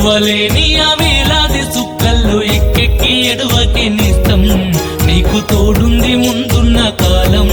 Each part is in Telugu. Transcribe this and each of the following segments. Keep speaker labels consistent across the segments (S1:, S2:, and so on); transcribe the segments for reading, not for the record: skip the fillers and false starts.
S1: వెలిగివ్వలేని ఆ వేలాది సుక్కల్లో ఎక్కెక్కి ఎడవకి నిస్తం నీకు తోడుంది ముందున్న కాలం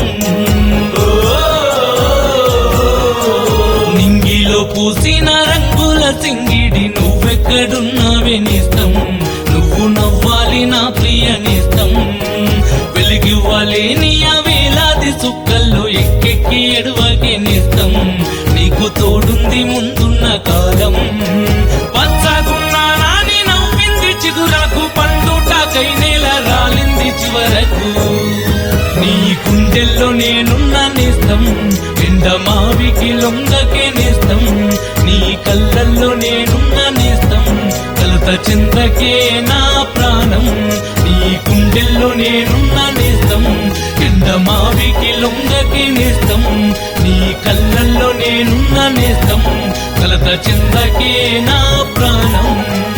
S1: నింగిలో పూసిన రంగుల సింగిడి నువ్వెక్కడున్నావే నిస్తం నువ్వు నవ్వాలి నా ప్రియ నిస్తం వెలిగివ్వలేని ఆ వేలాది సుక్కల్లో ఎక్కెక్కి ఎడవకి నిస్తం నీకు తోడుంది ముందున్న కాలం పచ్చగున్నా నాని నవ్వింది చిగురకు పండుటాకై నేల రాలింది చివరకు నీ గుండెల్లో నేనున్న నేస్తం ఎండమావికి లొంగకే నేస్తం నీ కళ్ళల్లో నేనున్న నేస్తం కలత చెందకే నా ప్రాణం నీ గుండెల్లో నేనున్న నేస్తం ఎండమావికి లొంగకే నేస్తం నీ కళ్ళల్లో నేనున్న నేస్తం కలత చెందకే నా ప్రాణం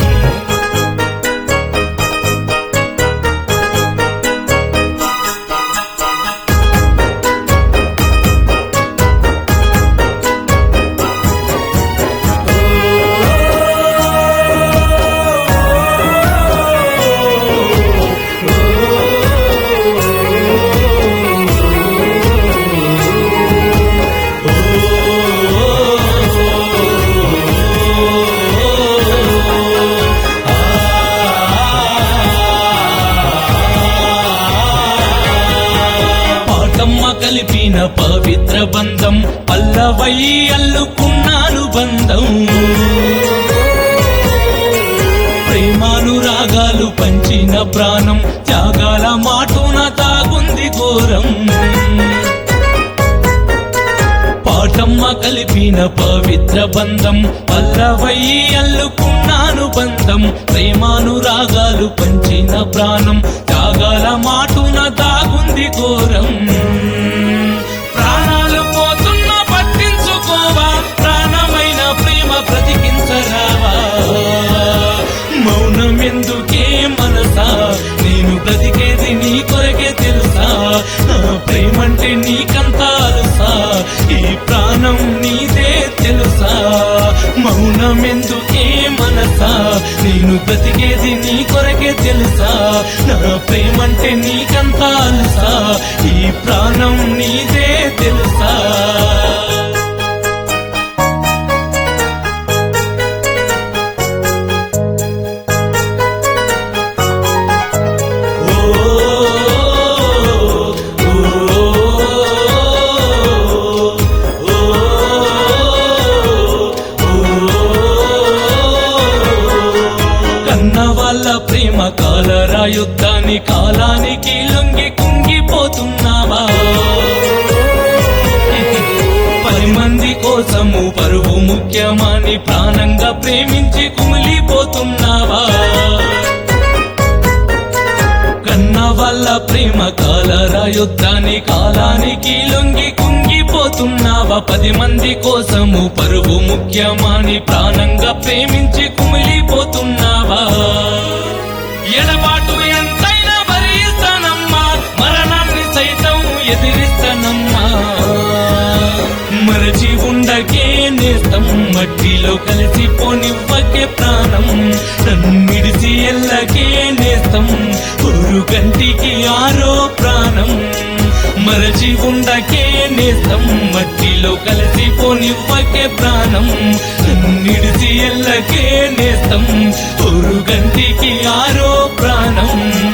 S1: కలిపిన పవిత్ర బంధం పల్లవై అల్లుకున్నాను బంధం ప్రేమానురాగాలు పంచిన ప్రాణం త్యాగాల మాటున తాగుంది ఘోరం పాటమ్మ కలిపిన పవిత్ర బంధం పల్లవై అల్లుకున్నాను బంధం ప్రేమానురాగాలు పంచిన ప్రాణం త్యాగాల మాటున తాగుంది ఘోరం ప్రాణాలు పోతున్నా పట్టించుకోవా ప్రాణమైన ప్రేమ బ్రతికించరావా మౌనం ఎందుకే మనసా నేను బ్రతికేది నీ కొరకే తెలుసా నా ప్రేమంటే నీకంతా అలుసా ఈ ప్రాణం నీదే తెలుసా మౌనం ఎందుకే మనసా నేను బ్రతికేది నీ కొరకే తెలుసా నా ప్రేమంటే నీకంతా అలుసా ఈ ప్రాణం నీదే తెలుసా ప్రేమ కాలరా యుద్ధాన్ని కాలానికి లొంగి కుంగిపోతున్నావా 10 మంది కోసము పరువు ముఖ్యమని ప్రాణంగా ప్రేమించి కుమిలిపోతున్నావా కన్న వాళ్ళ ప్రేమ కాలరా యుద్ధాన్ని కాలానికి లొంగి కుంగిపోతున్నావా 10 మంది కోసము పరువు ముఖ్యమని ప్రాణంగా ప్రేమించి కుమిలిపోతున్నావా ఎడబాటు ఎంతైనా భరిస్తానమ్మా మరణాన్ని సైతం ఎదిరిస్తానమ్మా మరచి ఉండకే నేస్తం మట్టిలో కలిసిపోనివ్వకే ప్రాణం నన్నిడిసి ఎల్లకే నేస్తం ఊరు గంటికి ఆరో ప్రాణం మరచి ఉండకే నేస్తం మట్టిలో కలిసిపోనివ్వకే ప్రాణం నన్నిడిసి ఎల్లకే నేస్తం ఊరు గంటికి ఆరో ప్రాణం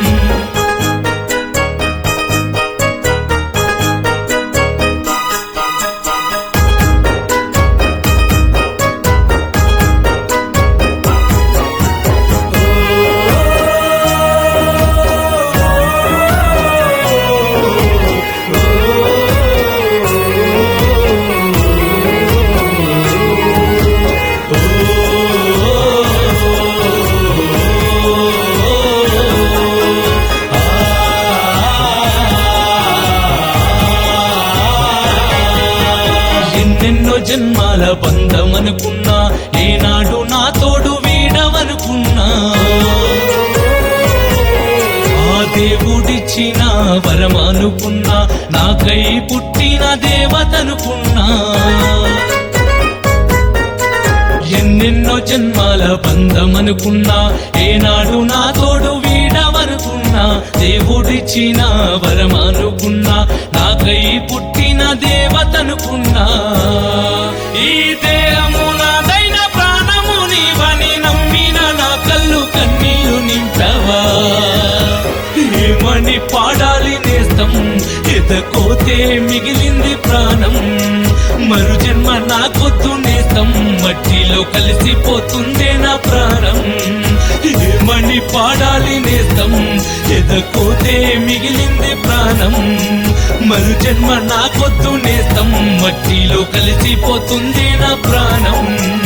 S1: ఎన్నెన్నో జన్మాల బంధమనుకున్నా ఏనాడు నా తోడు వీడవనుకున్నా ఆ దేవుడిచ్చిన వరమనుకున్నా నాకై పుట్టిన దేవతనుకున్నా ఎన్నెన్నో జన్మాల బంధమనుకున్నా ఏనాడు నా తోడు వీడవనుకున్నా దేవుడిచ్చిన వరమనుకున్నా నాకై పుట్టిన దేవతనుకున్నా ఈ దేహము నాదైన ప్రాణము నీవని నమ్మిన నా కళ్ళు కన్నీళ్లు నింపవా ఏమని పాడాలి నేస్తం ఎదకోతే మిగిలింది ప్రాణం మరు జన్మ నాకొద్దు నేస్తం మట్టిలో కలిసిపోతుందే నా ప్రాణం ఏమని పాడాలి నేస్తం ఎదకోతే మిగిలింది ప్రాణం మరు జన్మ నాకొద్దు నేస్తం మట్టిలో కలిసిపోతుందే నా ప్రాణం